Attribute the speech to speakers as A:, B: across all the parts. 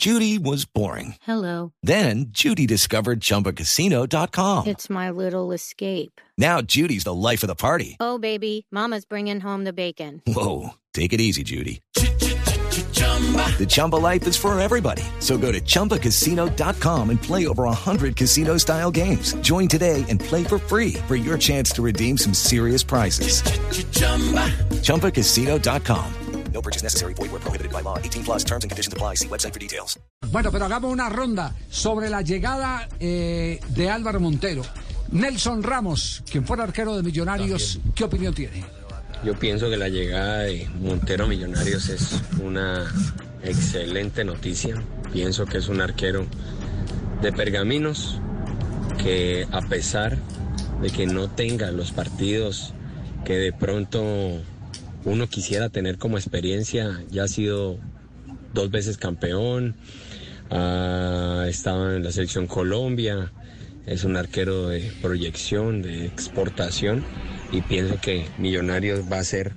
A: Judy was boring.
B: Hello.
A: Then Judy discovered ChumbaCasino.com.
B: It's my little escape.
A: Now Judy's the life of the party.
B: Oh, baby, mama's bringing home the bacon.
A: Whoa, take it easy, Judy. The Chumba life is for everybody. So go to ChumbaCasino.com and play over 100 casino-style games. Join today and play for free for your chance to redeem some serious prizes. ChumbaCasino.com. No purchase necessary. Void where prohibited by law. 18 plus terms and conditions apply. See website for details.
C: Bueno, pero hagamos una ronda sobre la llegada de Álvaro Montero. Nelson Ramos, quien fuera arquero de Millonarios, ¿qué opinión tiene?
D: Yo pienso que la llegada de Montero a Millonarios es una excelente noticia. Pienso que es un arquero de pergaminos que, a pesar de que no tenga los partidos que de pronto uno quisiera tener como experiencia, ya ha sido 2 veces campeón, ha estado en la selección Colombia, es un arquero de proyección, de exportación, y pienso que Millonarios va a ser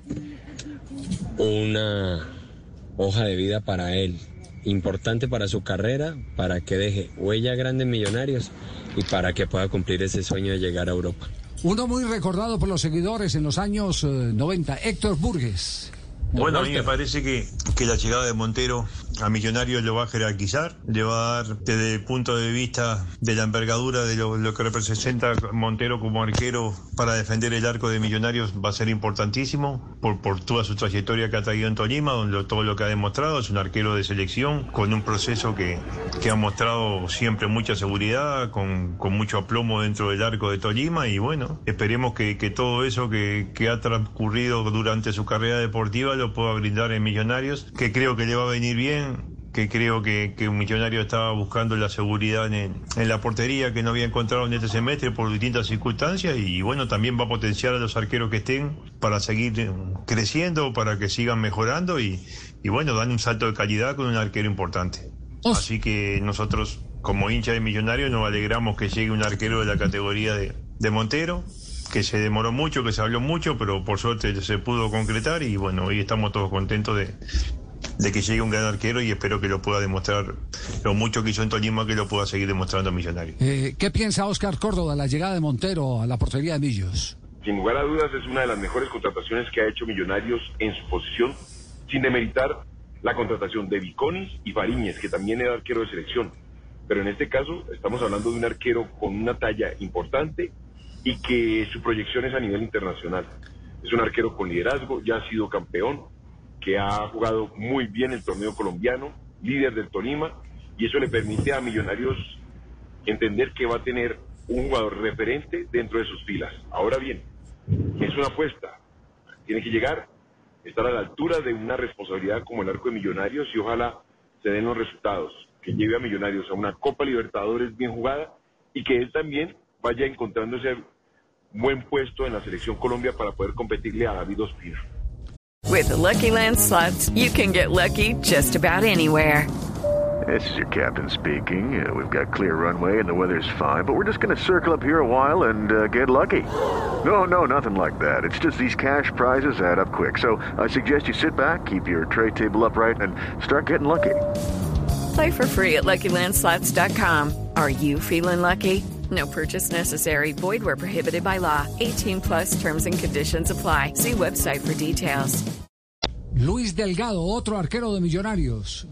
D: una hoja de vida para él, importante para su carrera, para que deje huella grande en Millonarios y para que pueda cumplir ese sueño de llegar a Europa.
C: Uno muy recordado por los seguidores en los años 90, Héctor Burgues.
E: Bueno, a mí me parece que la llegada de Montero a Millonarios lo va a jerarquizar, le va a dar desde el punto de vista de la envergadura de lo que representa Montero como arquero para defender el arco de Millonarios, va a ser importantísimo por toda su trayectoria que ha traído en Tolima, donde todo lo que ha demostrado es un arquero de selección con un proceso que ha mostrado siempre mucha seguridad, con mucho aplomo dentro del arco de Tolima, y bueno, esperemos que todo eso que ha transcurrido durante su carrera deportiva lo pueda brindar en Millonarios, que creo que le va a venir bien, que creo que un Millonario estaba buscando la seguridad en la portería que no había encontrado en este semestre por distintas circunstancias, y bueno, también va a potenciar a los arqueros que estén para seguir creciendo, para que sigan mejorando y bueno, dan un salto de calidad con un arquero importante. Así que nosotros, como hincha de Millonarios, nos alegramos que llegue un arquero de la categoría de Montero, que se demoró mucho, que se habló mucho, pero por suerte se pudo concretar, y bueno, hoy estamos todos contentos de que llegue un gran arquero, y espero que lo pueda demostrar lo mucho que hizo en Tolima, que lo pueda seguir demostrando en Millonarios.
C: ¿Qué piensa Oscar Córdoba de la llegada de Montero a la portería de Millos?
F: Sin lugar a dudas es una de las mejores contrataciones que ha hecho Millonarios en su posición, sin demeritar la contratación de Viconis y Fariñez, que también era arquero de selección. Pero en este caso estamos hablando de un arquero con una talla importante y que su proyección es a nivel internacional. Es un arquero con liderazgo, ya ha sido campeón, que ha jugado muy bien el torneo colombiano, líder del Tolima, y eso le permite a Millonarios entender que va a tener un jugador referente dentro de sus filas. Ahora bien, es una apuesta, tiene que llegar, estar a la altura de una responsabilidad como el arco de Millonarios, y ojalá se den los resultados, que lleve a Millonarios a una Copa Libertadores bien jugada, y que él también vaya encontrando ese buen puesto en la selección Colombia para poder competirle a David Ospina.
G: With the Lucky Land Slots, you can get lucky just about anywhere.
H: This is your captain speaking. We've got clear runway and the weather's fine, but we're just going to circle up here a while and get lucky. No, nothing like that. It's just these cash prizes add up quick. So I suggest you sit back, keep your tray table upright, and start getting lucky.
G: Play for free at LuckyLandSlots.com. Are you feeling lucky? No purchase necessary. Void where prohibited by law. 18 plus terms and conditions apply. See website for details.
C: Luis Delgado, otro arquero de Millonarios.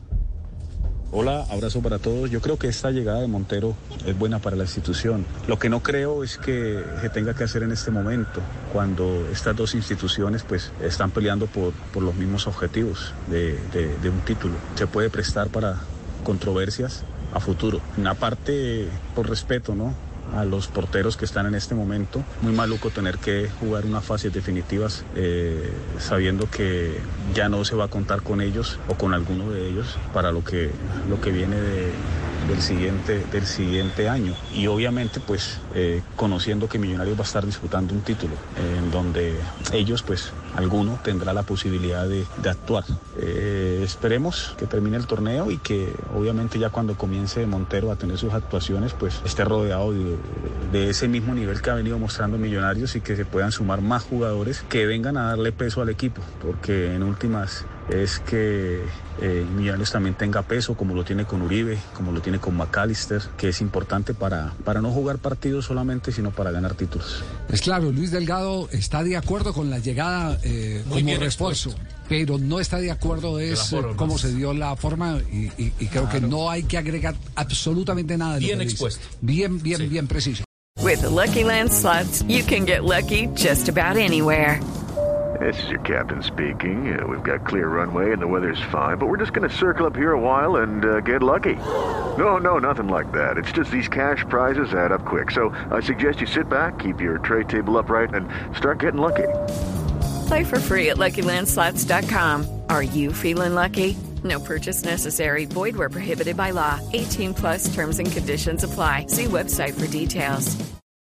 I: Hola, abrazo para todos. Yo creo que esta llegada de Montero es buena para la institución. Lo que no creo es que se tenga que hacer en este momento, cuando estas dos instituciones pues están peleando por los mismos objetivos de un título. Se puede prestar para controversias a futuro. Una parte por respeto, ¿no?, a los porteros que están en este momento. Muy maluco tener que jugar unas fases definitivas sabiendo que ya no se va a contar con ellos o con alguno de ellos para lo que viene del siguiente año. Y obviamente pues conociendo que Millonarios va a estar disputando un título en donde ellos pues alguno tendrá la posibilidad de actuar. Esperemos que termine el torneo y que obviamente ya cuando comience Montero a tener sus actuaciones pues esté rodeado de ese mismo nivel que ha venido mostrando Millonarios, y que se puedan sumar más jugadores que vengan a darle peso al equipo, porque en últimas es que Millonarios también tenga peso, como lo tiene con Uribe, como lo tiene con McAllister, que es importante para no jugar partidos solamente, sino para ganar títulos.
C: Es claro, Luis Delgado está de acuerdo con la llegada como refuerzo, pero no está de acuerdo cómo se dio la forma y creo que no hay que agregar absolutamente nada.
J: Bien expuesto.
C: Bien preciso.
G: With the Lucky Land Slots, you can get lucky just about anywhere.
H: This is your captain speaking. We've got clear runway and the weather's fine, but we're just going to circle up here a while and get lucky. No, nothing like that. It's just these cash prizes add up quick. So I suggest you sit back, keep your tray table upright, and start getting lucky.
G: Play for free at LuckyLandSlots.com. Are you feeling lucky? No purchase necessary. Void where prohibited by law. 18+ terms and conditions apply. See website for details.